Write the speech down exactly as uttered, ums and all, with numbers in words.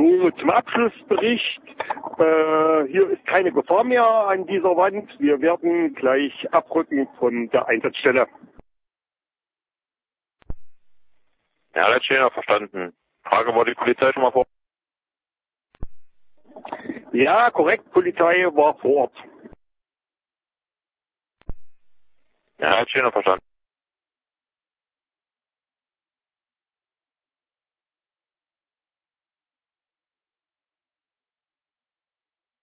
So, zum Abschlussbericht. Äh, hier ist keine Gefahr mehr an dieser Wand. Wir werden gleich abrücken von der Einsatzstelle. Ja, das steht noch verstanden. Frage, war die Polizei schon mal vor? Ja, korrekt, Polizei war vor Ort. Ja, das steht noch verstanden.